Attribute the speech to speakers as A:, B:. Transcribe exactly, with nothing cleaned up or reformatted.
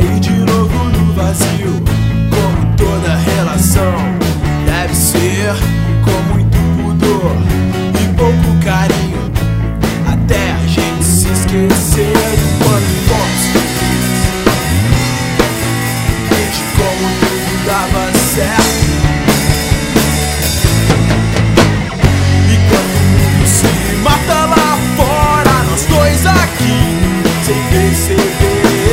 A: cair de novo no vazio. Como toda relação deve ser, com muito pudor e pouco carinho, até a gente se esquecer do quanto fomos felizes e de como tudo dava certo. E quando o mundo se mata lá fora, nós dois aqui sem perceber.